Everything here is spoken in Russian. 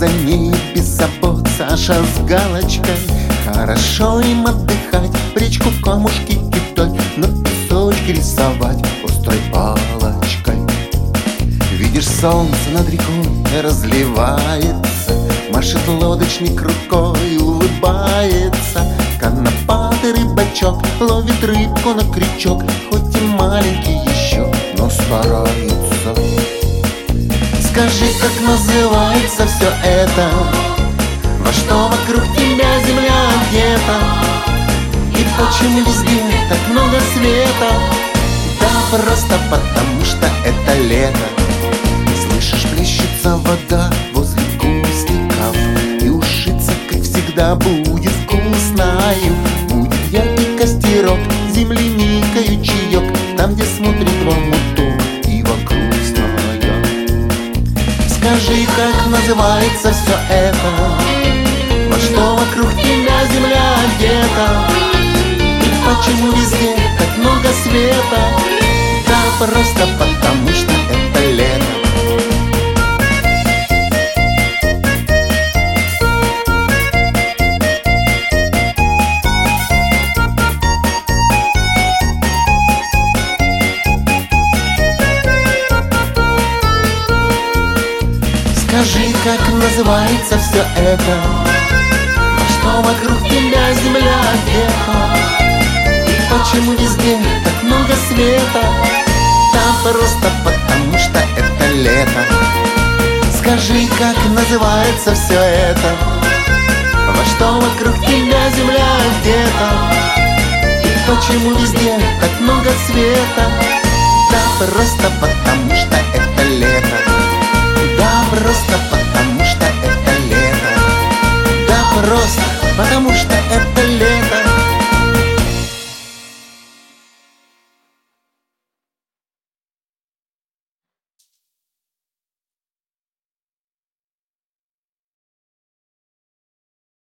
за ней без забот, Саша с галочкой. Хорошо им отдыхать, в речку камушки кидать, на песочке рисовать острой палочкой. Видишь, солнце над рекой разливается, машет лодочник рукой, улыбается. Конопатый рыбачок ловит рыбку на крючок, хоть и маленький еще, но старается. Скажи, как называется все это? Во что вокруг тебя земля где-то? И почему везде так много света? Да просто потому, что это лето. Слышишь, плещется вода возле кустиков, и ушиться, как всегда, будет вкусною. Будет яркий костерок, земляникою чаек, там, где смотрит в омуток ива грустная. Скажи, как называется все это? Во что вокруг тебя земля где-то? И почему везде так много света? Да просто потому, что это лето. Скажи, как называется все это? Во что вокруг тебя земля где-то? И почему везде так много света? Да просто потому, что это лето. Скажи, как называется все это? Во что вокруг тебя земля где-то? И почему везде так много света? Да просто потому, что это лето. Да просто потому,